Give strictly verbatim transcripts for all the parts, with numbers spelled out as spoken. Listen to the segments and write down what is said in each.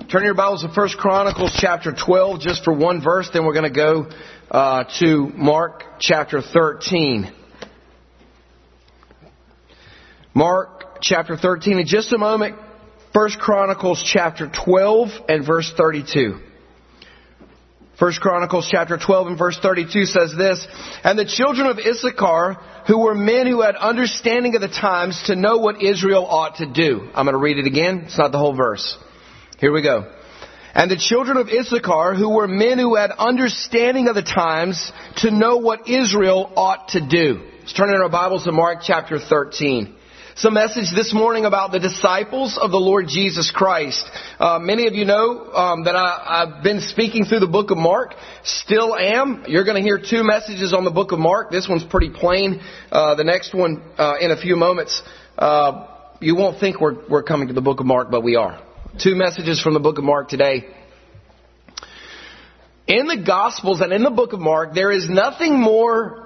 Turn your Bibles to First Chronicles chapter twelve, just for one verse. Then we're going to go uh, to Mark chapter thirteen. Mark chapter thirteen. In just a moment, First Chronicles chapter twelve and verse thirty-two. First Chronicles chapter twelve and verse thirty-two says this: "And the children of Issachar, who were men who had understanding of the times to know what Israel ought to do." I'm going to read it again. It's not the whole verse. Here we go. "And the children of Issachar, who were men who had understanding of the times to know what Israel ought to do." Let's turn in our Bibles to Mark chapter thirteen. Some message this morning about the disciples of the Lord Jesus Christ. Uh, many of you know um, that I, I've been speaking through the book of Mark. Still am. You're going to hear two messages on the book of Mark. This one's pretty plain. Uh, the next one uh, in a few moments. Uh, you won't think we're, we're coming to the book of Mark, but we are. Two messages from the book of Mark today. In the Gospels and in the book of Mark, there is nothing more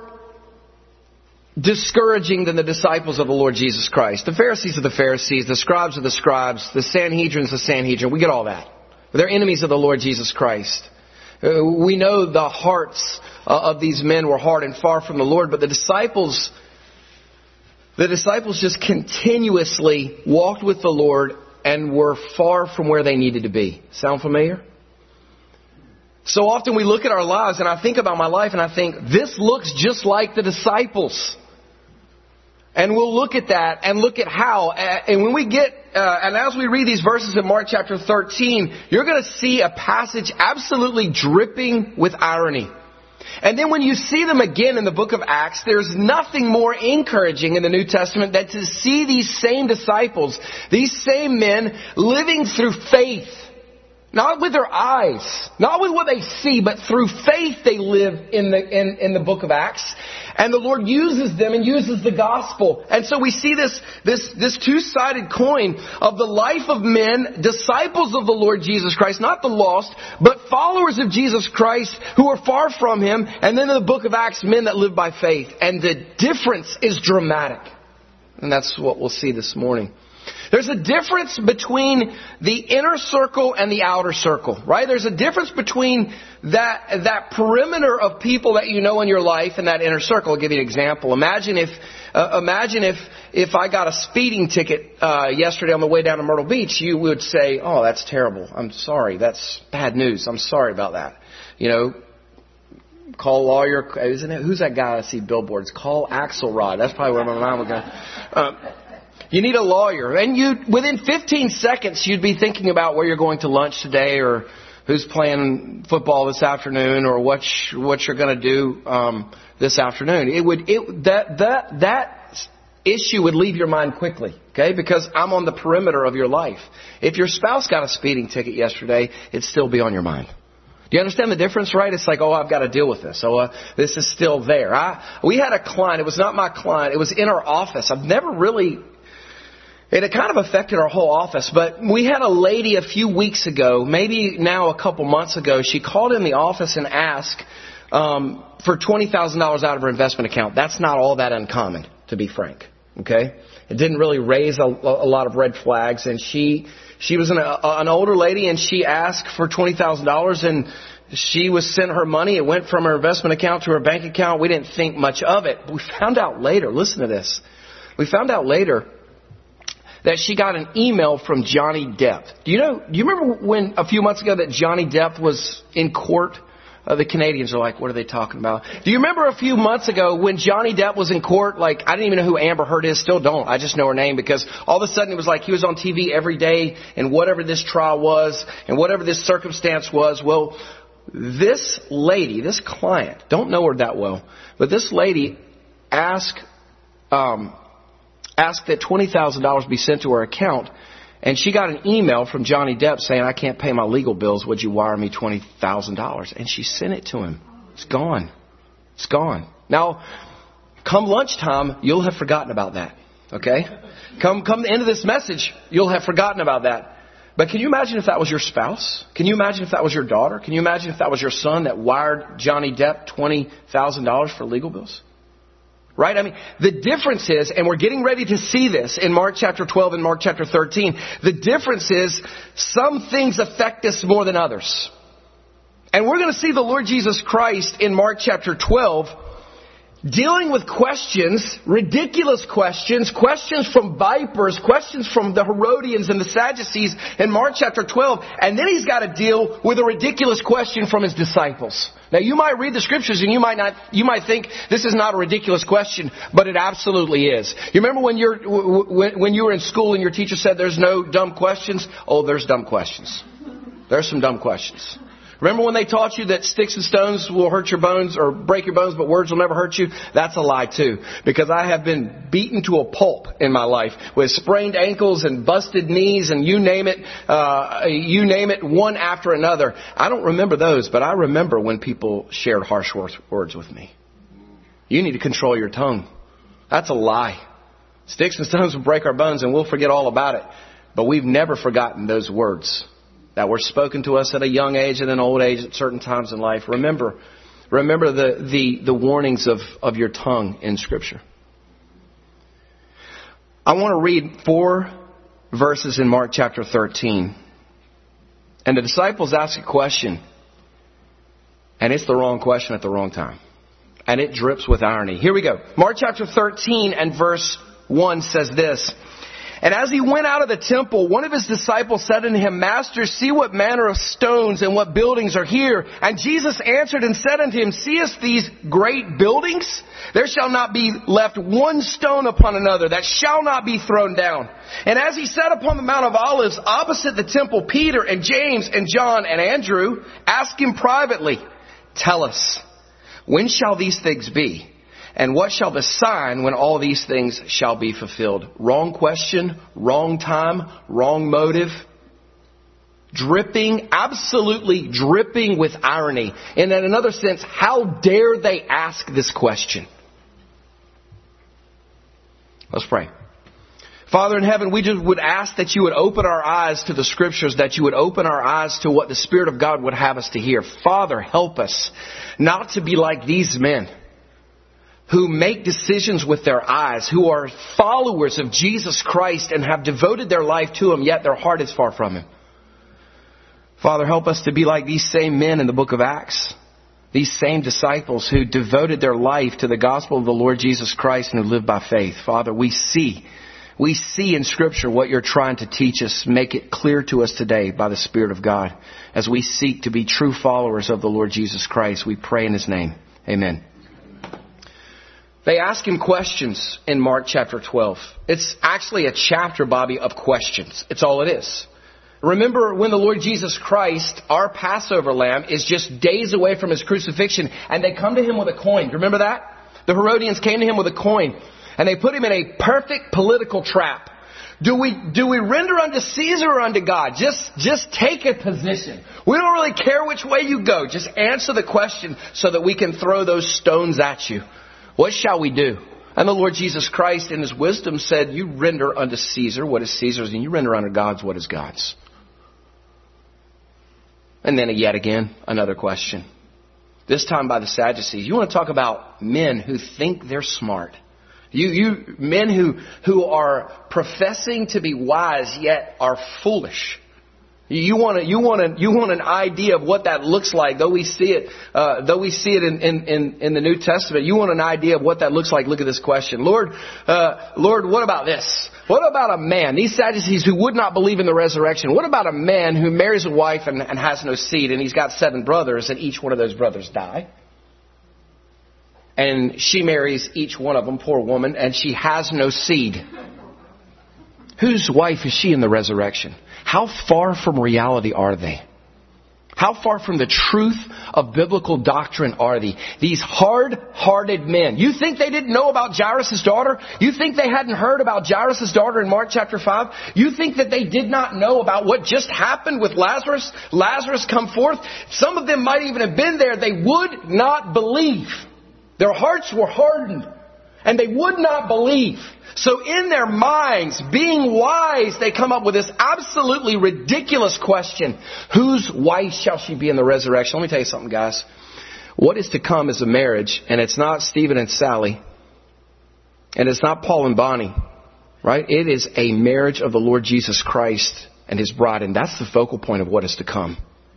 discouraging than the disciples of the Lord Jesus Christ. The Pharisees are the Pharisees, the scribes are the scribes, the Sanhedrin's the Sanhedrin. We get all that. They're enemies of the Lord Jesus Christ. Uh, we know the hearts uh, of these men were hard and far from the Lord, but the disciples, the disciples just continuously walked with the Lord and were far from where they needed to be. Sound familiar? So often we look at our lives, and I think about my life and I think, this looks just like the disciples. And we'll look at that and look at how. And when we get, uh, and as we read these verses in Mark chapter thirteen, you're going to see a passage absolutely dripping with irony. And then when you see them again in the book of Acts, there's nothing more encouraging in the New Testament than to see these same disciples, these same men living through faith. Not with their eyes, not with what they see, but through faith they live in the in, in the book of Acts. And the Lord uses them and uses the gospel. And so we see this this this two-sided coin of the life of men, disciples of the Lord Jesus Christ, not the lost, but followers of Jesus Christ who are far from Him. And then in the book of Acts, men that live by faith. And the difference is dramatic. And that's what we'll see this morning. There's a difference between the inner circle and the outer circle, right? There's a difference between that that perimeter of people that you know in your life and that inner circle. I'll give you an example. Imagine if uh, imagine if if I got a speeding ticket uh, yesterday on the way down to Myrtle Beach, you would say, "Oh, that's terrible. I'm sorry. That's bad news. I'm sorry about that." You know, call a lawyer. Isn't it? Who's that guy I see billboards? Call Axelrod. That's probably where my mind would go. Uh, You need a lawyer. And you, within fifteen seconds, you'd be thinking about where you're going to lunch today, or who's playing football this afternoon, or what sh- what you're going to do um, this afternoon. It would it that that that issue would leave your mind quickly, okay? Because I'm on the perimeter of your life. If your spouse got a speeding ticket yesterday, it'd still be on your mind. Do you understand the difference, right? It's like, oh, I've got to deal with this. So uh, this is still there. I, we had a client. It was not my client. It was in our office. I've never really... It had kind of affected our whole office, but we had a lady a few weeks ago, maybe now a couple months ago. She called in the office and asked um, for twenty thousand dollars out of her investment account. That's not all that uncommon, to be frank. Okay, it didn't really raise a, a lot of red flags, and she she was an, a, an older lady, and she asked for twenty thousand dollars, and she was sent her money. It went from her investment account to her bank account. We didn't think much of it. We found out later. Listen to this. We found out later that she got an email from Johnny Depp. Do you know, do you remember when a few months ago that Johnny Depp was in court? Uh, the Canadians are like, what are they talking about? Do you remember a few months ago when Johnny Depp was in court? Like, I didn't even know who Amber Heard is. Still don't. I just know her name because all of a sudden it was like he was on T V every day, and whatever this trial was and whatever this circumstance was. Well, this lady, this client, don't know her that well, but this lady asked, um, asked that twenty thousand dollars be sent to her account, and she got an email from Johnny Depp saying, "I can't pay my legal bills. Would you wire me twenty thousand dollars? And she sent it to him. It's gone. It's gone. Now, come lunchtime, you'll have forgotten about that. Okay? Come, come the end of this message, you'll have forgotten about that. But can you imagine if that was your spouse? Can you imagine if that was your daughter? Can you imagine if that was your son that wired Johnny Depp twenty thousand dollars for legal bills? Right? I mean, the difference is, and we're getting ready to see this in Mark chapter twelve and Mark chapter thirteen, the difference is some things affect us more than others. And we're going to see the Lord Jesus Christ in Mark chapter twelve dealing with questions, ridiculous questions, questions from vipers, questions from the Herodians and the Sadducees in Mark chapter twelve. And then he's got to deal with a ridiculous question from his disciples. Now you might read the scriptures and you might not, you might think this is not a ridiculous question, but it absolutely is. You remember when you're, when, when you were in school and your teacher said there's no dumb questions? Oh, there's dumb questions. There's some dumb questions. Remember when they taught you that sticks and stones will hurt your bones or break your bones, but words will never hurt you? That's a lie too. Because I have been beaten to a pulp in my life with sprained ankles and busted knees and you name it, uh, you name it, one after another. I don't remember those, but I remember when people shared harsh words with me. You need to control your tongue. That's a lie. Sticks and stones will break our bones and we'll forget all about it. But we've never forgotten those words that were spoken to us at a young age and an old age at certain times in life. Remember, remember the, the, the warnings of, of your tongue in Scripture. I want to read four verses in Mark chapter thirteen. And the disciples ask a question. And it's the wrong question at the wrong time. And it drips with irony. Here we go. Mark chapter thirteen and verse one says this. And as he went out of the temple, one of his disciples said unto him, Master, see what manner of stones and what buildings are here. And Jesus answered and said unto him, Seest these great buildings? There shall not be left one stone upon another that shall not be thrown down. And as he sat upon the Mount of Olives opposite the temple, Peter and James and John and Andrew asked him privately, Tell us, when shall these things be? And what shall the sign when all these things shall be fulfilled? Wrong question, wrong time, wrong motive. Dripping, absolutely dripping with irony. And in another sense, how dare they ask this question? Let's pray. Father in heaven, we just would ask that you would open our eyes to the Scriptures, that you would open our eyes to what the Spirit of God would have us to hear. Father, help us not to be like these men who make decisions with their eyes, who are followers of Jesus Christ and have devoted their life to Him, yet their heart is far from Him. Father, help us to be like these same men in the book of Acts, these same disciples who devoted their life to the gospel of the Lord Jesus Christ and who lived by faith. Father, we see, we see in Scripture what you're trying to teach us. Make it clear to us today by the Spirit of God as we seek to be true followers of the Lord Jesus Christ. We pray in His name. Amen. They ask him questions in Mark chapter twelve. It's actually a chapter, Bobby, of questions. It's all it is. Remember when the Lord Jesus Christ, our Passover lamb, is just days away from His crucifixion, and they come to Him with a coin. Remember that? The Herodians came to Him with a coin, and they put Him in a perfect political trap. Do we, do we render unto Caesar or unto God? Just, just take a position. We don't really care which way you go. Just answer the question so that we can throw those stones at you. What shall we do? And the Lord Jesus Christ in His wisdom said, you render unto Caesar what is Caesar's, and you render unto God's what is God's. And then yet again, another question. This time by the Sadducees. You want to talk about men who think they're smart. You, you men who, who are professing to be wise yet are foolish. You want to, you want to, you want an idea of what that looks like. Though we see it, uh, though we see it in, in, in the New Testament, you want an idea of what that looks like. Look at this question, Lord, uh, Lord, what about this? What about a man? These Sadducees who would not believe in the resurrection. What about a man who marries a wife and, and has no seed, and he's got seven brothers, and each one of those brothers die? And she marries each one of them, poor woman, and she has no seed. Whose wife is she in the resurrection? How far from reality are they? How far from the truth of biblical doctrine are they? These hard-hearted men. You think they didn't know about Jairus' daughter? You think they hadn't heard about Jairus' daughter in Mark chapter five? You think that they did not know about what just happened with Lazarus? Lazarus come forth? Some of them might even have been there. They would not believe. Their hearts were hardened. And they would not believe. So in their minds, being wise, they come up with this absolutely ridiculous question. Whose wife shall she be in the resurrection? Let me tell you something, guys. What is to come is a marriage, and it's not Stephen and Sally. And it's not Paul and Bonnie, right? It is a marriage of the Lord Jesus Christ and His bride. And that's the focal point of what is to come.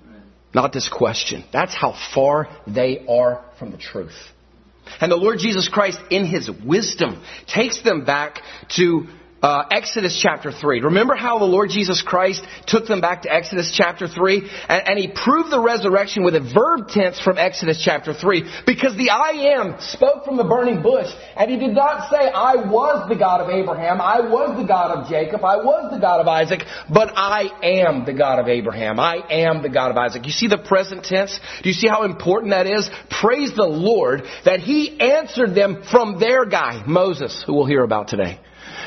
Not this question. That's how far they are from the truth. And the Lord Jesus Christ, in His wisdom, takes them back to uh, Exodus chapter three. Remember how the Lord Jesus Christ took them back to Exodus chapter three? And, and He proved the resurrection with a verb tense from Exodus chapter three. Because the I Am spoke from the burning bush. And He did not say, I was the God of Abraham. I was the God of Jacob. I was the God of Isaac. But I am the God of Abraham. I am the God of Isaac. You see the present tense? Do you see how important that is? Praise the Lord that He answered them from their guy, Moses, who we'll hear about today.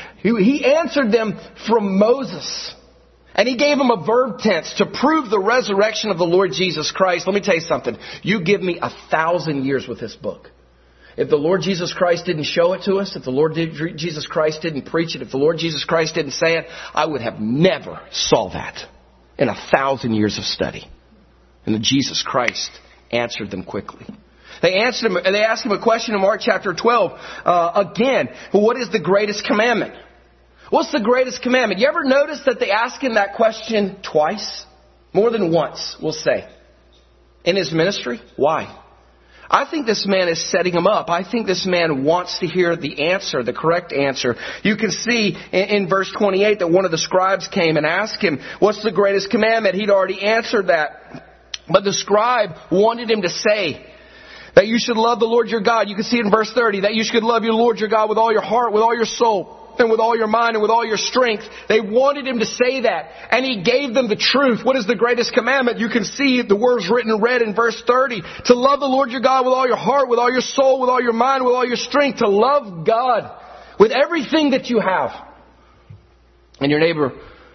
He answered them from Moses. And He gave them a verb tense to prove the resurrection of the Lord Jesus Christ. Let me tell you something. You give me a thousand years with this book. If the Lord Jesus Christ didn't show it to us, if the Lord Jesus Christ didn't preach it, if the Lord Jesus Christ didn't say it, I would have never saw that in a thousand years of study. And the Jesus Christ answered them quickly. They answered him, and they asked Him a question in Mark chapter twelve. Uh, again, what is the greatest commandment? What's the greatest commandment? You ever notice that they ask Him that question twice? More than once, we'll say. In His ministry? Why? I think this man is setting him up. I think this man wants to hear the answer, the correct answer. You can see in, in verse twenty-eight that one of the scribes came and asked him, what's the greatest commandment? He'd already answered that. But the scribe wanted him to say that you should love the Lord your God. You can see it in verse thirty, that you should love your Lord your God with all your heart, with all your soul, and with all your mind, and with all your strength. They wanted him to say that. And He gave them the truth. What is the greatest commandment? You can see the words written in red in verse thirty. To love the Lord your God with all your heart, with all your soul, with all your mind, with all your strength. To love God with everything that you have. And your neighbor,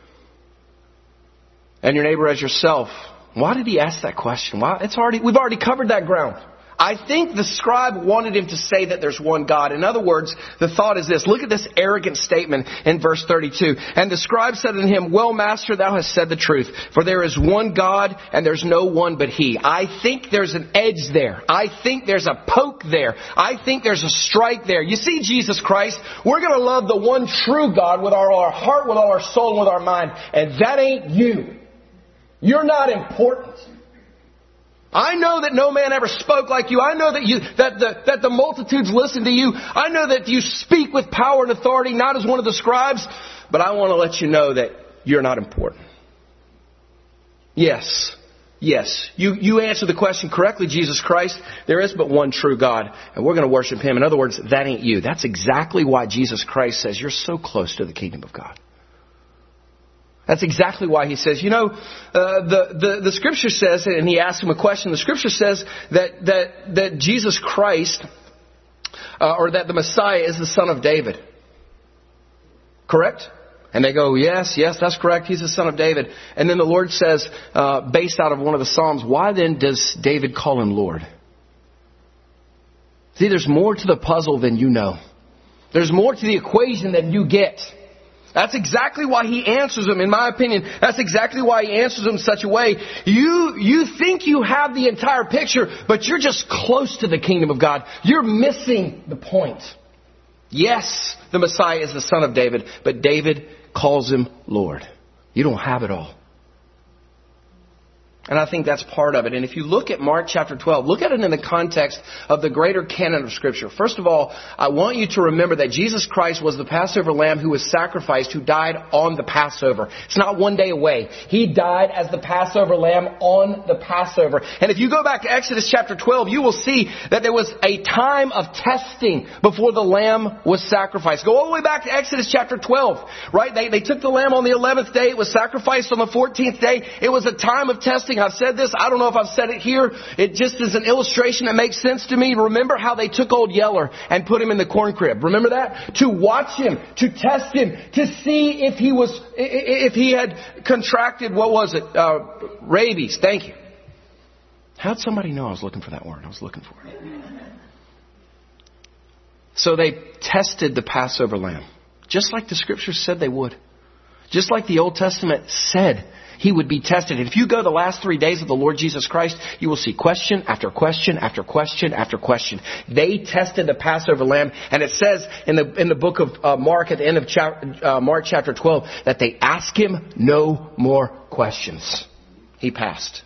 and your neighbor as yourself. Why did He ask that question? Why? It's already, we've already covered that ground. I think the scribe wanted him to say that there's one God. In other words, the thought is this. Look at this arrogant statement in verse thirty-two. And the scribe said unto him, well, master, thou hast said the truth. For there is one God, and there's no one but He. I think there's an edge there. I think there's a poke there. I think there's a strike there. You see, Jesus Christ, we're going to love the one true God with all our heart, with all our soul, and with our mind. And that ain't you. You're not important. I know that no man ever spoke like you. I know that you that the that the multitudes listen to you. I know that you speak with power and authority, not as one of the scribes. But I want to let you know that you're not important. Yes, yes. You, you answer the question correctly, Jesus Christ. There is but one true God, and we're going to worship Him. In other words, that ain't you. That's exactly why Jesus Christ says you're so close to the kingdom of God. That's exactly why He says, you know, uh, the, the, the Scripture says, and He asked him a question, the Scripture says that, that, that Jesus Christ, uh, or that the Messiah is the son of David. Correct? And they go, yes, yes, that's correct. He's the son of David. And then the Lord says, uh, based out of one of the Psalms, why then does David call Him Lord? See, there's more to the puzzle than you know. There's more to the equation than you get. That's exactly why He answers them, in my opinion. That's exactly why He answers them in such a way. You, you think you have the entire picture, but you're just close to the kingdom of God. You're missing the point. Yes, the Messiah is the son of David, but David calls Him Lord. You don't have it all. And I think that's part of it. And if you look at Mark chapter twelve, look at it in the context of the greater canon of Scripture. First of all, I want you to remember that Jesus Christ was the Passover lamb who was sacrificed, who died on the Passover. It's not one day away. He died as the Passover lamb on the Passover. And if you go back to Exodus chapter twelve, you will see that there was a time of testing before the lamb was sacrificed. Go all the way back to Exodus chapter twelve, right? They, they took the lamb on the eleventh day. It was sacrificed on the fourteenth day. It was a time of testing. I've said this. I don't know if I've said it here. It just is an illustration that makes sense to me. Remember how they took old Yeller and put him in the corn crib. Remember that? To watch him, to test him, to see if he was, if he had contracted, what was it? Uh, rabies. Thank you. How'd somebody know I was looking for that word? I was looking for it. So they tested the Passover lamb, just like the Scriptures said they would. Just like the Old Testament said he would be tested. And if you go the last three days of the Lord Jesus Christ, you will see question after question after question after question. They tested the Passover lamb, and it says in the in the book of uh, Mark at the end of chapter, uh, Mark chapter twelve that they asked him no more questions. He passed.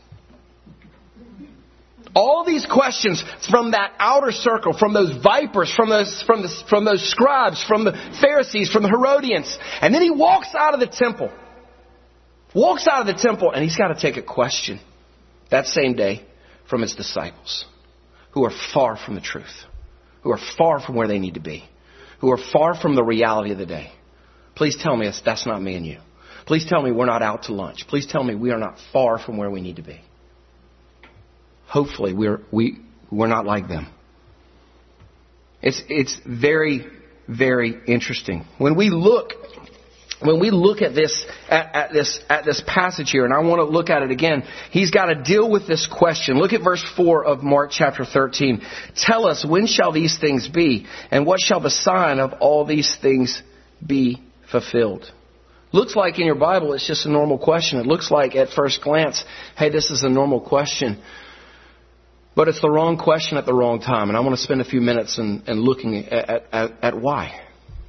All these questions from that outer circle, from those vipers, from those from the, from those scribes, from the Pharisees, from the Herodians, and then he walks out of the temple. Walks out of the temple, and he's got to take a question that same day from his disciples, who are far from the truth, who are far from where they need to be, who are far from the reality of the day. Please tell me that's not me and you. Please tell me we're not out to lunch. Please tell me we are not far from where we need to be. Hopefully we're we we're not like them. It's it's very, very interesting. When we look when we look at this at, at this at this passage here, and I want to look at it again, he's got to deal with this question. Look at verse four of Mark chapter thirteen. Tell us, when shall these things be? And what shall the sign of all these things be fulfilled? Looks like in your Bible it's just a normal question. It looks like at first glance, hey, this is a normal question. But it's the wrong question at the wrong time. And I want to spend a few minutes in, in looking at, at, at why.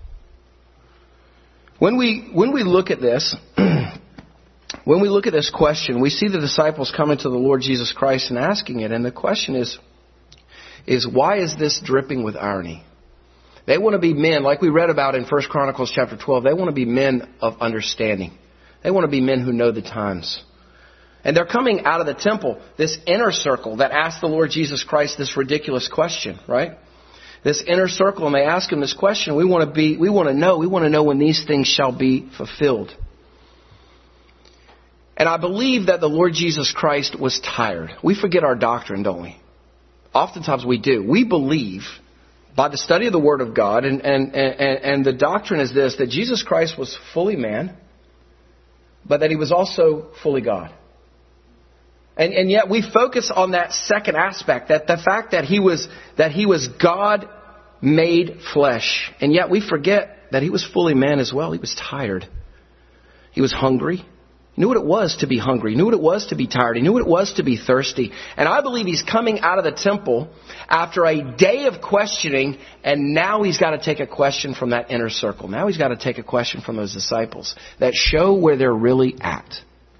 When we when we look at this, when we look at this question, we see the disciples coming to the Lord Jesus Christ and asking it. And the question is, is why is this dripping with irony? They want to be men, like we read about in First Chronicles chapter twelve. They want to be men of understanding. They want to be men who know the times. And they're coming out of the temple, this inner circle that asked the Lord Jesus Christ this ridiculous question, right? This inner circle, and they ask him this question. We want to be, we want to know, we want to know when these things shall be fulfilled. And I believe that the Lord Jesus Christ was tired. We forget our doctrine, don't we? Oftentimes we do. We believe by the study of the Word of God, and, and, and, and the doctrine is this, that Jesus Christ was fully man, but that he was also fully God. And, and yet we focus on that second aspect, that the fact that he was that he was God made flesh. And yet we forget that he was fully man as well. He was tired. He was hungry. He knew what it was to be hungry. He knew what it was to be tired. He knew what it was to be thirsty. And I believe he's coming out of the temple after a day of questioning, and now he's got to take a question from that inner circle. Now he's got to take a question from those disciples that show where they're really at.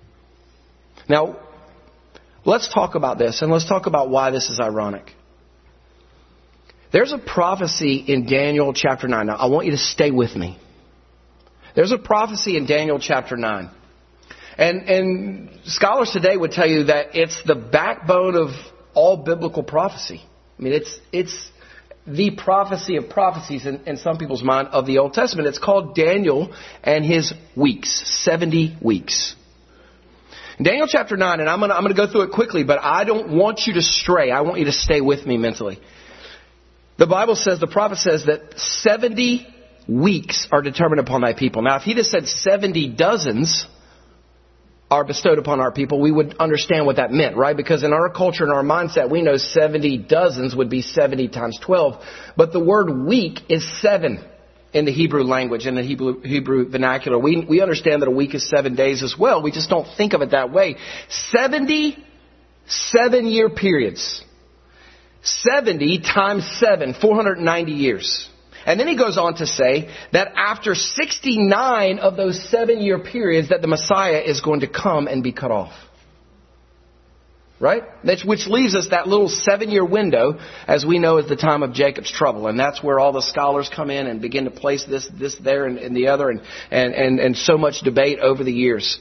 Now, let's talk about this, and let's talk about why this is ironic. There's a prophecy in Daniel chapter nine. Now, I want you to stay with me. There's a prophecy in Daniel chapter nine. And, and scholars today would tell you that it's the backbone of all biblical prophecy. I mean, it's it's the prophecy of prophecies in, in some people's mind of the Old Testament. It's called Daniel and his weeks, seventy weeks. Daniel chapter nine, and I'm going to I'm going to go through it quickly, but I don't want you to stray. I want you to stay with me mentally. The Bible says, the prophet says that seventy weeks are determined upon thy people. Now, if he just said seventy dozens are bestowed upon our people, we would understand what that meant, right? Because in our culture and our mindset, we know seventy dozens would be seventy times twelve. But the word week is seven. In the Hebrew language, in the Hebrew, Hebrew vernacular. We, we understand that a week is seven days as well. We just don't think of it that way. seventy seven-year periods. seventy times seven, four hundred ninety years. And then he goes on to say that after sixty-nine of those seven-year periods that the Messiah is going to come and be cut off. Right? That's, which leaves us that little seven-year window, as we know, as the time of Jacob's trouble. And that's where all the scholars come in and begin to place this, this there, and, and the other, and, and, and, and so much debate over the years.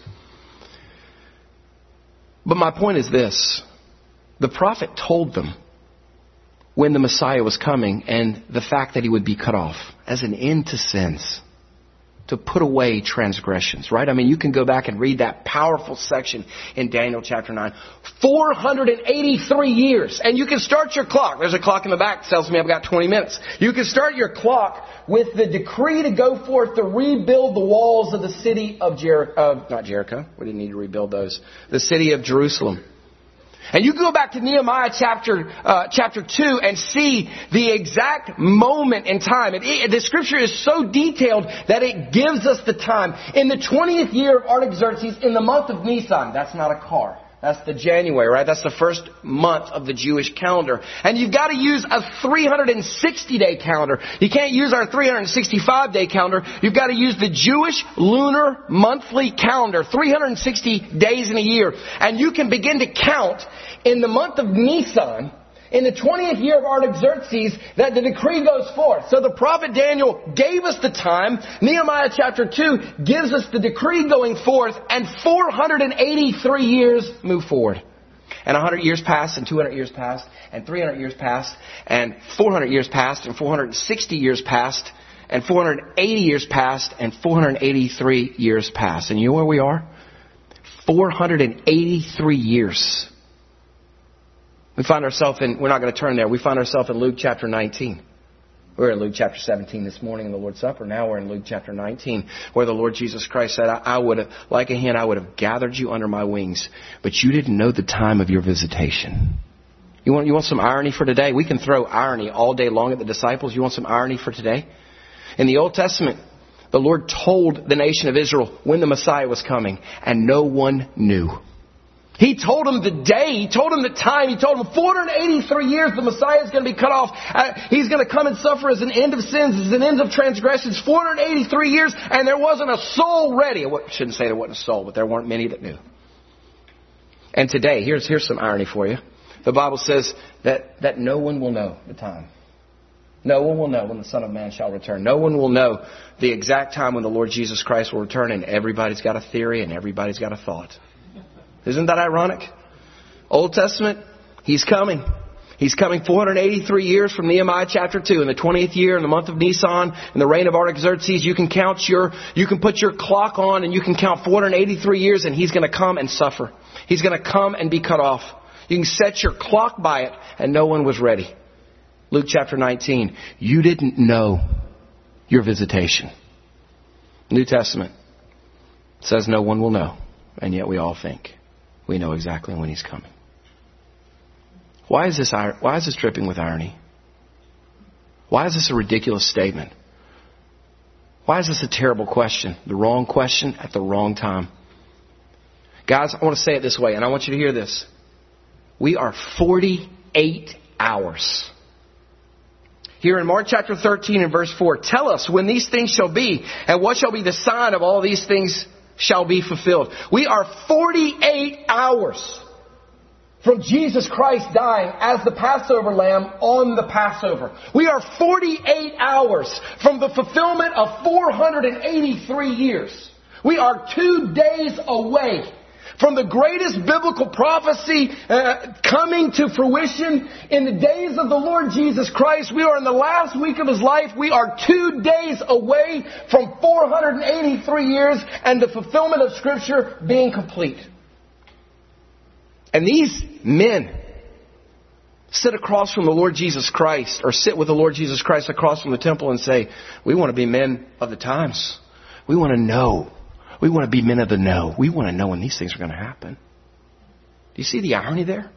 But my point is this. The prophet told them when the Messiah was coming and the fact that he would be cut off as an end to sins, to put away transgressions, right? I mean, you can go back and read that powerful section in Daniel chapter nine. four hundred eighty-three years. And you can start your clock. There's a clock in the back that tells me I've got twenty minutes. You can start your clock with the decree to go forth to rebuild the walls of the city of Jericho. Uh, not Jericho. We didn't need to rebuild those. The city of Jerusalem. And you go back to Nehemiah chapter uh, chapter two and see the exact moment in time. It, it, the scripture is so detailed that it gives us the time. In the twentieth year of Artaxerxes, in the month of Nisan, that's not a car. That's the January, right? That's the first month of the Jewish calendar. And you've got to use a three hundred sixty day calendar. You can't use our three hundred sixty-five day calendar. You've got to use the Jewish lunar monthly calendar, three hundred sixty days in a year. And you can begin to count in the month of Nisan, in the twentieth year of Artaxerxes, that the decree goes forth. So the prophet Daniel gave us the time. Nehemiah chapter two gives us the decree going forth. And four hundred eighty-three years move forward. And one hundred years passed, and two hundred years passed, and three hundred years passed, and four hundred years passed, and four hundred sixty years passed, and four hundred eighty years passed, and four hundred eighty-three years passed. And you know where we are? four hundred eighty-three years. We find ourselves in, we're not going to turn there, we find ourselves in Luke chapter nineteen. We were in Luke chapter seventeen this morning in the Lord's Supper. Now we're in Luke chapter nineteen, where the Lord Jesus Christ said, I, I would have, like a hen, I would have gathered you under my wings, but you didn't know the time of your visitation. You want, you want some irony for today? We can throw irony all day long at the disciples. You want some irony for today? In the Old Testament, the Lord told the nation of Israel when the Messiah was coming, and no one knew. He told them the day, He told them the time, He told them four hundred eighty-three years the Messiah is going to be cut off. Uh, he's going to come and suffer as an end of sins, as an end of transgressions. four hundred eighty-three years, and there wasn't a soul ready. I shouldn't say there wasn't a soul, but there weren't many that knew. And today, here's, here's some irony for you. The Bible says that, that no one will know the time. No one will know when the Son of Man shall return. No one will know the exact time when the Lord Jesus Christ will return, and everybody's got a theory and everybody's got a thought. Isn't that ironic? Old Testament, He's coming. He's coming four hundred eighty-three years from Nehemiah chapter two. In the twentieth year, in the month of Nisan, in the reign of Artaxerxes, you can count your, you can put your clock on and you can count four hundred eighty-three years, and He's going to come and suffer. He's going to come and be cut off. You can set your clock by it, and no one was ready. Luke chapter nineteen, you didn't know your visitation. New Testament says no one will know, and yet we all think we know exactly when He's coming. Why is this, why is this dripping with irony? Why is this a ridiculous statement? Why is this a terrible question? The wrong question at the wrong time. Guys, I want to say it this way, and I want you to hear this. We are forty-eight hours. Here in Mark chapter thirteen and verse four, tell us when these things shall be, and what shall be the sign of all these things shall be fulfilled. We are forty-eight hours from Jesus Christ dying as the Passover lamb on the Passover. We are forty-eight hours from the fulfillment of four hundred eighty-three years. We are two days away from the greatest biblical prophecy uh, coming to fruition in the days of the Lord Jesus Christ. We are in the last week of His life. We are two days away from four hundred eighty-three years and the fulfillment of Scripture being complete. And these men sit across from the Lord Jesus Christ, or sit with the Lord Jesus Christ across from the temple and say, we want to be men of the times. We want to know. We want to be men of the know. We want to know when these things are going to happen. Do you see the irony there?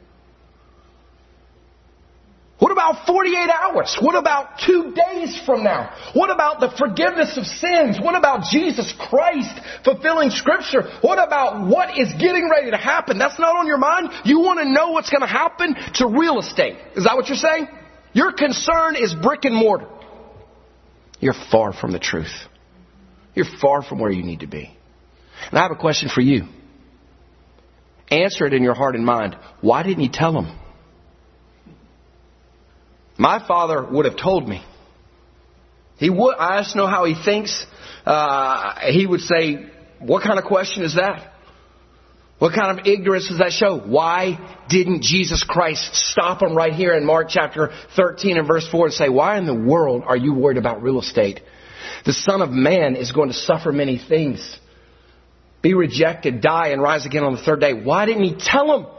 What about forty-eight hours? What about two days from now? What about the forgiveness of sins? What about Jesus Christ fulfilling Scripture? What about what is getting ready to happen? That's not on your mind. You want to know what's going to happen to real estate. Is that what you're saying? Your concern is brick and mortar. You're far from the truth. You're far from where you need to be. And I have a question for you. Answer it in your heart and mind. Why didn't He tell them? My father would have told me. He would. I just know how he thinks. Uh, he would say, what kind of question is that? What kind of ignorance does that show? Why didn't Jesus Christ stop him right here in Mark chapter thirteen and verse four and say, why in the world are you worried about real estate? The Son of Man is going to suffer many things. Be rejected, die, and rise again on the third day. Why didn't He tell him?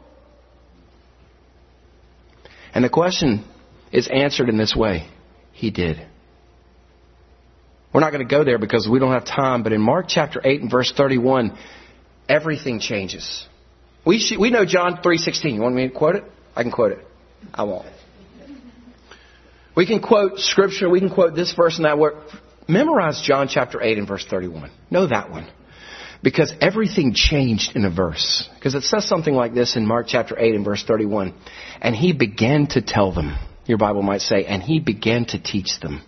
And the question is answered in this way. He did. We're not going to go there because we don't have time. But in Mark chapter eight and verse thirty-one, everything changes. We should, we know John three sixteen. You want me to quote it? I can quote it. I won't. We can quote Scripture. We can quote this verse and that word. Memorize John chapter eight and verse thirty-one. Know that one. Because everything changed in a verse. Because it says something like this in Mark chapter eight and verse thirty-one. And he began to tell them. Your Bible might say, and he began to teach them.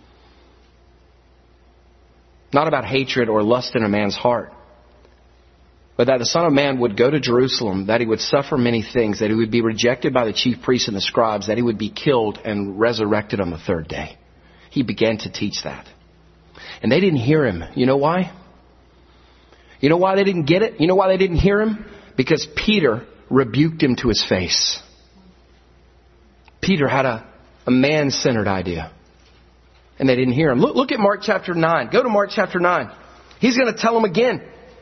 Not about hatred or lust in a man's heart. But that the Son of Man would go to Jerusalem, that he would suffer many things, that he would be rejected by the chief priests and the scribes, that he would be killed and resurrected on the third day. He began to teach that. And they didn't hear him. You know why? You know why they didn't get it? You know why they didn't hear him? Because Peter rebuked him to his face. Peter had a, a man-centered idea. And they didn't hear him. Look, look at Mark chapter nine. Go to Mark chapter nine. He's going to tell them again.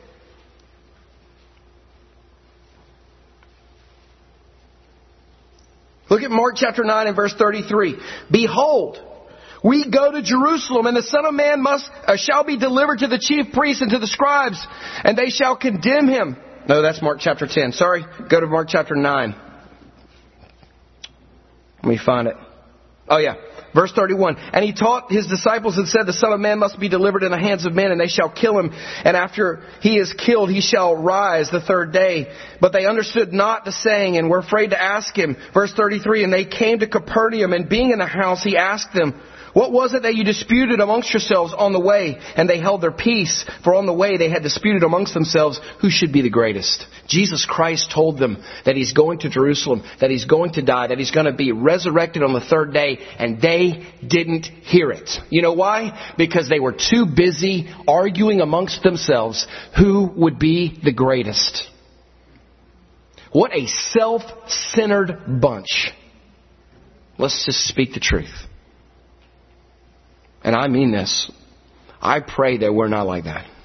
Look at Mark chapter nine and verse thirty-three. Behold, we go to Jerusalem, and the Son of Man must uh, shall be delivered to the chief priests and to the scribes, and they shall condemn him. No, that's Mark chapter ten. Sorry. Go to Mark chapter nine. Let me find it. Oh yeah. Verse thirty-one. And he taught his disciples and said, the Son of Man must be delivered in the hands of men, and they shall kill him. And after he is killed, he shall rise the third day. But they understood not the saying, and were afraid to ask him. Verse thirty-three. And they came to Capernaum, and being in the house, he asked them, what was it that you disputed amongst yourselves on the way? And they held their peace, for on the way they had disputed amongst themselves who should be the greatest. Jesus Christ told them that he's going to Jerusalem, that he's going to die, that he's going to be resurrected on the third day, and they didn't hear it. You know why? Because they were too busy arguing amongst themselves who would be the greatest. What a self-centered bunch. Let's just speak the truth. And I mean this. I pray that we're not like that.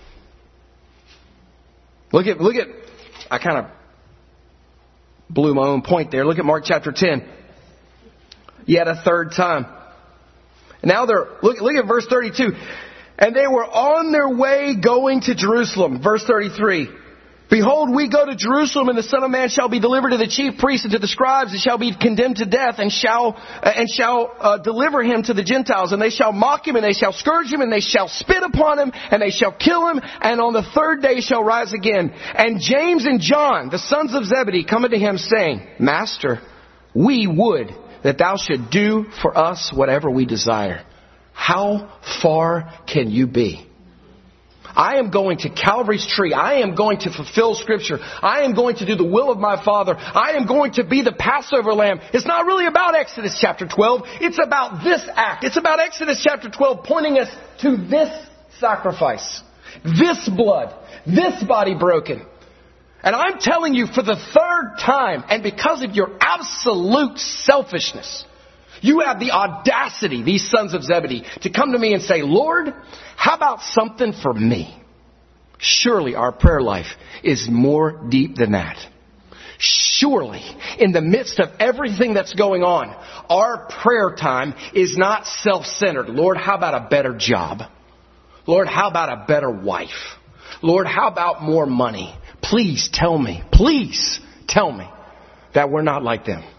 Look at, look at, I kind of blew my own point there. Look at Mark chapter ten. Yet a third time. Now they're, look, look at verse thirty-two. And they were on their way going to Jerusalem. Verse thirty-three. Behold, we go to Jerusalem, and the Son of Man shall be delivered to the chief priests and to the scribes, and shall be condemned to death, and shall uh, and shall uh, deliver him to the Gentiles. And they shall mock him, and they shall scourge him, and they shall spit upon him, and they shall kill him, and on the third day shall rise again. And James and John, the sons of Zebedee, come unto him, saying, Master, we would that thou should do for us whatever we desire. How far can you be? I am going to Calvary's tree. I am going to fulfill Scripture. I am going to do the will of my Father. I am going to be the Passover lamb. It's not really about Exodus chapter twelve. It's about this act. It's about Exodus chapter twelve pointing us to this sacrifice. This blood. This body broken. And I'm telling you for the third time, and because of your absolute selfishness, you have the audacity, these sons of Zebedee, to come to me and say, Lord, how about something for me? Surely our prayer life is more deep than that. Surely, in the midst of everything that's going on, our prayer time is not self-centered. Lord, how about a better job? Lord, how about a better wife? Lord, how about more money? Please tell me, please tell me that we're not like them.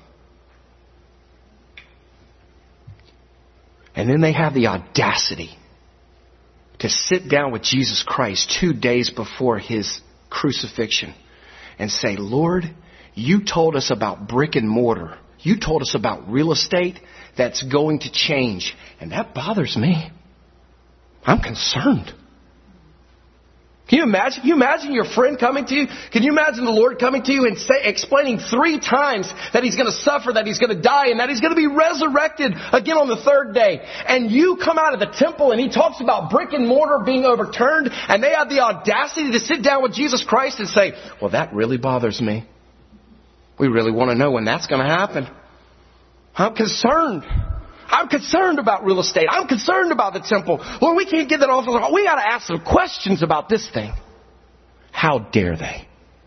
And then they have the audacity to sit down with Jesus Christ two days before his crucifixion and say, Lord, you told us about brick and mortar. You told us about real estate that's going to change. And that bothers me. I'm concerned. Can you imagine? Can you imagine your friend coming to you? Can you imagine the Lord coming to you and say, explaining three times that he's going to suffer, that he's going to die, and that he's going to be resurrected again on the third day? And you come out of the temple and he talks about brick and mortar being overturned, and they have the audacity to sit down with Jesus Christ and say, well, that really bothers me. We really want to know when that's going to happen. I'm concerned. I'm concerned about real estate. I'm concerned about the temple. Lord, we can't get that off. We got to ask some questions about this thing. How dare they?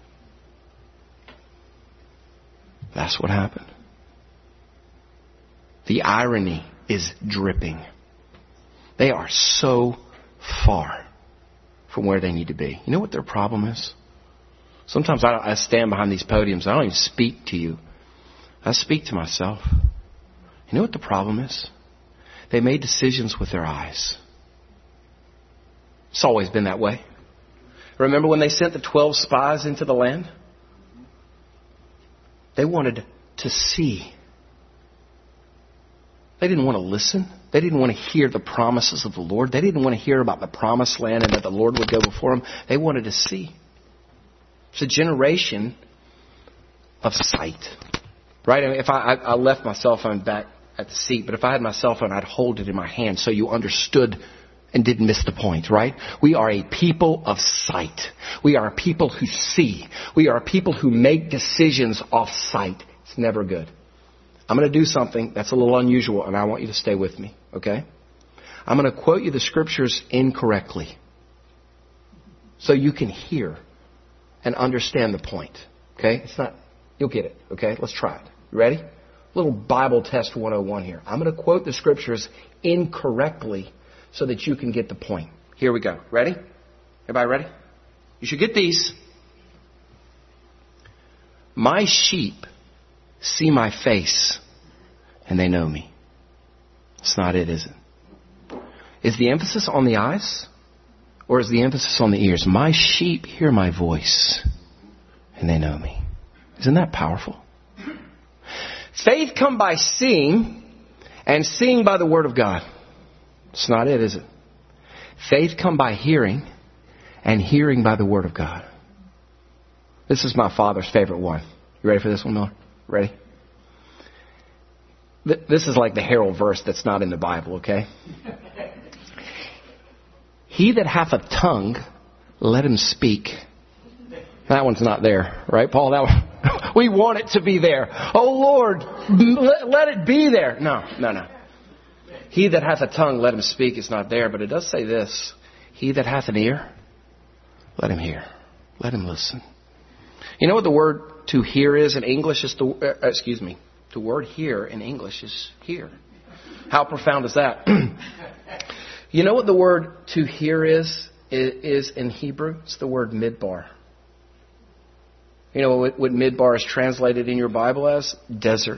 That's what happened. The irony is dripping. They are so far from where they need to be. You know what their problem is? Sometimes I, I stand behind these podiums. I don't even speak to you. I speak to myself. You know what the problem is? They made decisions with their eyes. It's always been that way. Remember when they sent the twelve spies into the land? They wanted to see. They didn't want to listen. They didn't want to hear the promises of the Lord. They didn't want to hear about the promised land and that the Lord would go before them. They wanted to see. It's a generation of sight. Right? I mean, if I, I left my cell phone back at the seat, but if I had my cell phone, I'd hold it in my hand so you understood and didn't miss the point, right? We are a people of sight. We are a people who see. We are a people who make decisions off sight. It's never good. I'm going to do something that's a little unusual, and I want you to stay with me, okay? I'm going to quote you the scriptures incorrectly so you can hear and understand the point, okay? It's not, you'll get it, okay? Let's try it. You ready? A little Bible test one oh one here. I'm going to quote the scriptures incorrectly so that you can get the point. Here we go. Ready? Everybody ready? You should get these. My sheep see my face and they know me. It's not it, is it? Is the emphasis on the eyes or is the emphasis on the ears? My sheep hear my voice and they know me. Isn't that powerful? Faith comes by seeing and seeing by the Word of God. It's not it, is it? Faith comes by hearing and hearing by the Word of God. This is my father's favorite one. You ready for this one, Miller? Ready? This is like the Herald verse that's not in the Bible, okay? He that hath a tongue, let him speak. That one's not there, right, Paul? That one, we want it to be there. Oh, Lord, let, let it be there. No, no, no. He that hath a tongue, let him speak. It's not there, but it does say this. He that hath an ear, let him hear. Let him listen. You know what the word to hear is in English? Is the, uh, excuse me. The word hear in English is hear. How profound is that? You know what the word to hear is, is in Hebrew? It's the word midbar. You know what, what midbar is translated in your Bible as? Desert.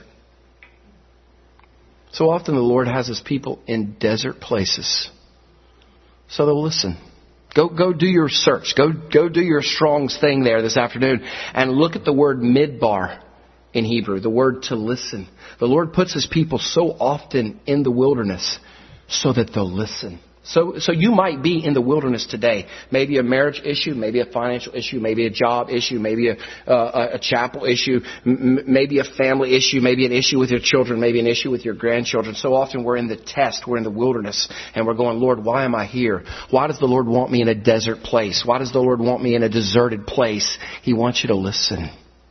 So often the Lord has His people in desert places. So they'll listen. Go go do your search. Go go do your Strong's thing there this afternoon and look at the word midbar in Hebrew, the word to listen. The Lord puts His people so often in the wilderness so that they'll listen. So so you might be in the wilderness today. Maybe a marriage issue, maybe a financial issue, maybe a job issue, maybe a, uh, a chapel issue, m- maybe a family issue, maybe an issue with your children, maybe an issue with your grandchildren. So often we're in the test, we're in the wilderness, and we're going, Lord, why am I here? Why does the Lord want me in a desert place? Why does the Lord want me in a deserted place? He wants you to listen.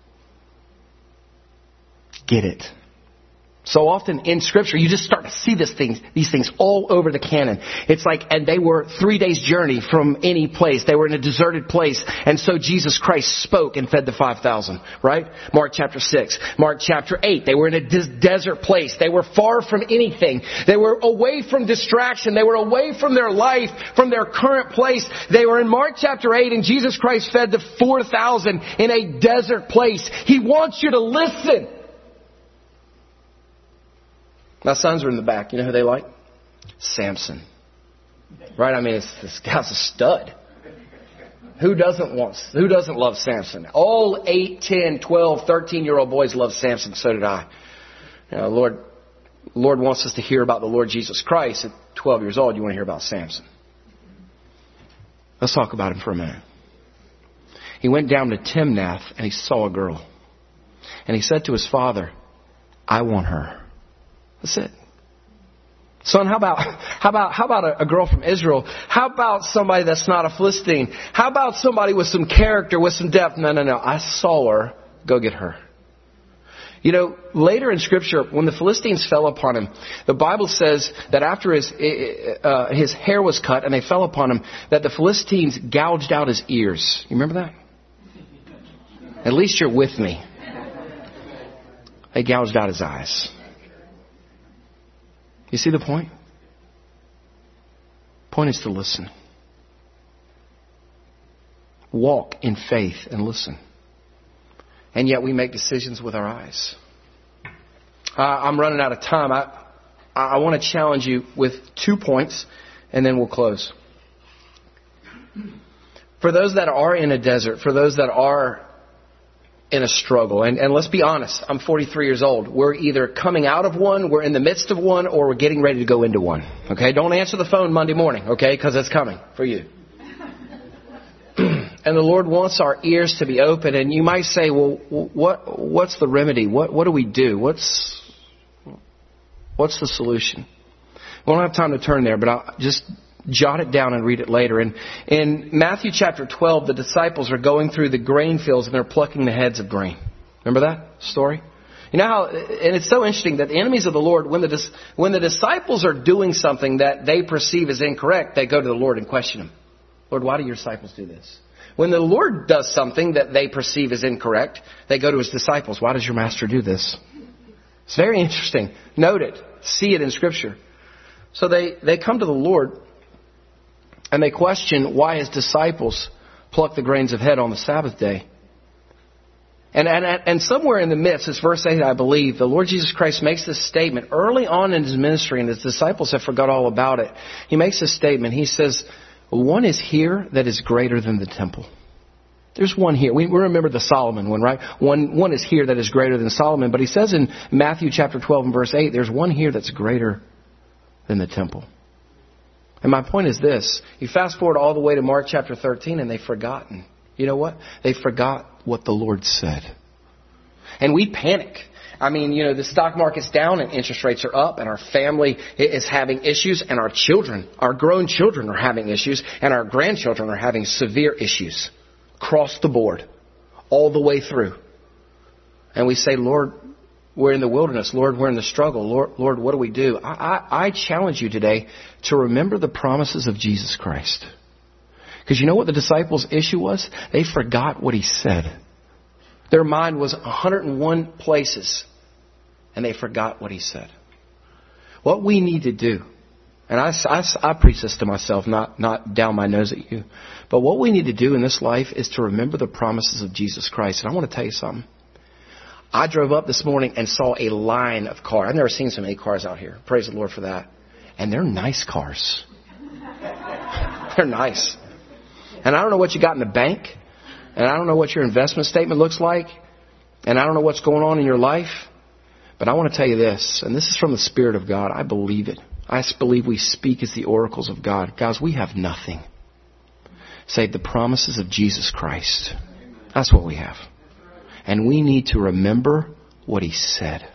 Get it. So often in Scripture, you just start to see this thing, these things all over the canon. It's like, and they were three days' journey from any place. They were in a deserted place. And so Jesus Christ spoke and fed the five thousand, right? Mark chapter six. Mark chapter eight. They were in a des- desert place. They were far from anything. They were away from distraction. They were away from their life, from their current place. They were in Mark chapter eight, and Jesus Christ fed the four thousand in a desert place. He wants you to listen. My sons are in the back. You know who they like? Samson. Right? I mean, it's, this guy's a stud. Who doesn't want, who doesn't love Samson? All eight, ten, twelve, thirteen-year-old boys love Samson. So did I. You know, Lord, Lord wants us to hear about the Lord Jesus Christ. At twelve years old, you want to hear about Samson. Let's talk about him for a minute. He went down to Timnath and he saw a girl. And he said to his father, I want her. That's it. Son, how about how about how about a, a girl from Israel? How about somebody that's not a Philistine? How about somebody with some character, with some depth? No, no, no. I saw her. Go get her. You know, later in Scripture, when the Philistines fell upon him, the Bible says that after his uh, his hair was cut and they fell upon him, that the Philistines gouged out his ears. You remember that? At least you're with me. They gouged out his eyes. You see the point? Point is to listen. Walk in faith and listen. And yet we make decisions with our eyes. Uh, I'm running out of time. I, I want to challenge you with two points, and then we'll close. For those that are in a desert, for those that are in a struggle, and, and let's be honest, I'm forty-three years old. We're either coming out of one, we're in the midst of one, or we're getting ready to go into one. Okay? Don't answer the phone Monday morning, okay? Because it's coming for you. And the Lord wants our ears to be open. And you might say, well, what what's the remedy? What what do we do? What's what's the solution? We don't have time to turn there, but I'll just jot it down and read it later. And in Matthew chapter twelve, the disciples are going through the grain fields and they're plucking the heads of grain. Remember that story? You know how, and it's so interesting that the enemies of the Lord, when the when the disciples are doing something that they perceive as incorrect, they go to the Lord and question Him. Lord, why do your disciples do this? When the Lord does something that they perceive as incorrect, they go to His disciples. Why does your master do this? It's very interesting. Note it. See it in Scripture. So they, they come to the Lord and they question why His disciples pluck the grains of head on the Sabbath day. And, and, and somewhere in the midst, it's verse eight, I believe, the Lord Jesus Christ makes this statement early on in His ministry, and His disciples have forgot all about it. He makes this statement. He says, one is here that is greater than the temple. There's one here. We remember the Solomon one, right? One, one is here that is greater than Solomon. But He says in Matthew chapter twelve and verse eight, there's one here that's greater than the temple. And my point is this. You fast forward all the way to Mark chapter thirteen and they've forgotten. You know what? They forgot what the Lord said. And we panic. I mean, you know, the stock market's down and interest rates are up and our family is having issues and our children, our grown children are having issues and our grandchildren are having severe issues across the board, all the way through. And we say, Lord, we're in the wilderness. Lord, we're in the struggle. Lord, Lord, what do we do? I, I, I challenge you today to remember the promises of Jesus Christ. Because you know what the disciples' issue was? They forgot what He said. Their mind was one hundred one places, and they forgot what He said. What we need to do, and I, I, I preach this to myself, not, not down my nose at you, but what we need to do in this life is to remember the promises of Jesus Christ. And I want to tell you something. I drove up this morning and saw a line of cars. I've never seen so many cars out here. Praise the Lord for that. And they're nice cars. They're nice. And I don't know what you got in the bank. And I don't know what your investment statement looks like. And I don't know what's going on in your life. But I want to tell you this. And this is from the Spirit of God. I believe it. I believe we speak as the oracles of God. Guys, we have nothing save the promises of Jesus Christ. That's what we have. And we need to remember what He said.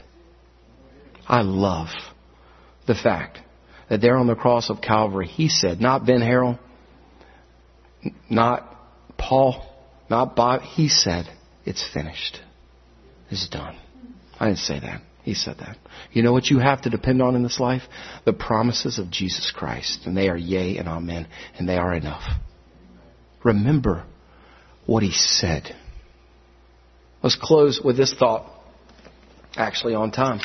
I love the fact that there on the cross of Calvary, He said, not Ben Harrell, not Paul, not Bob. He said, it's finished. It's done. I didn't say that. He said that. You know what you have to depend on in this life? The promises of Jesus Christ. And they are yea and amen. And they are enough. Remember what He said. Let's close with this thought. Actually on time.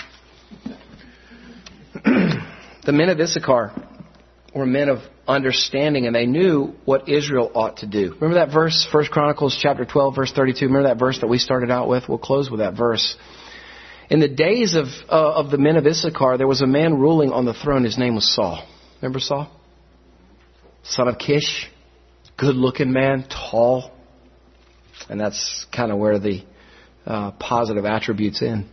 The men of Issachar were men of understanding, and they knew what Israel ought to do. Remember that verse, First Chronicles chapter twelve, verse thirty-two? Remember that verse that we started out with? We'll close with that verse. In the days of uh, of the men of Issachar, there was a man ruling on the throne. His name was Saul. Remember Saul? Son of Kish. Good-looking man, tall. And that's kind of where the uh, positive attributes in.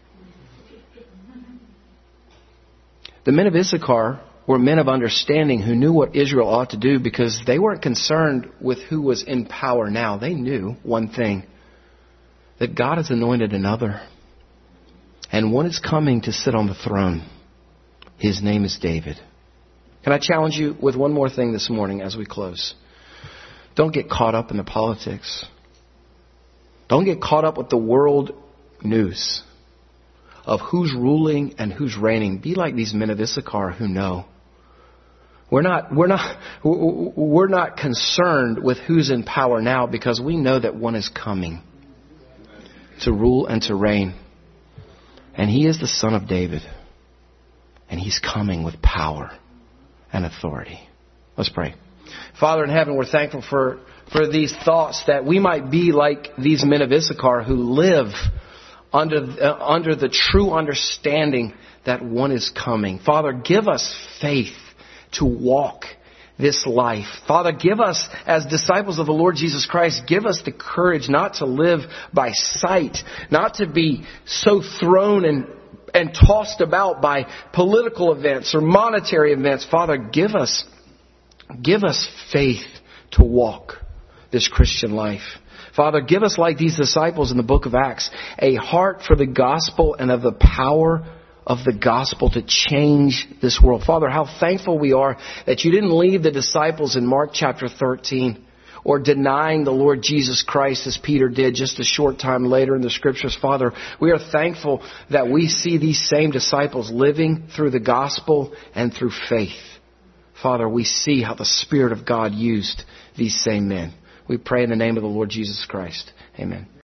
The men of Issachar were men of understanding who knew what Israel ought to do because they weren't concerned with who was in power now. They knew one thing, that God has anointed another. And one is coming to sit on the throne. His name is David. Can I challenge you with one more thing this morning as we close? Don't get caught up in the politics. Don't get caught up with the world news of who's ruling and who's reigning. Be like these men of Issachar who know. We're not, we're not, we're not concerned with who's in power now because we know that one is coming to rule and to reign. And He is the Son of David. And He's coming with power and authority. Let's pray. Father in heaven, we're thankful for, for these thoughts that we might be like these men of Issachar who live under, uh, under the true understanding that one is coming. Father, give us faith to walk this life. Father, give us, as disciples of the Lord Jesus Christ, give us the courage not to live by sight, not to be so thrown and, and tossed about by political events or monetary events. Father, give us, give us faith to walk this Christian life. Father, give us, like these disciples in the book of Acts, a heart for the gospel and of the power of the gospel to change this world. Father, how thankful we are that you didn't leave the disciples in Mark chapter thirteen or denying the Lord Jesus Christ as Peter did just a short time later in the scriptures. Father, we are thankful that we see these same disciples living through the gospel and through faith. Father, we see how the Spirit of God used these same men. We pray in the name of the Lord Jesus Christ. Amen.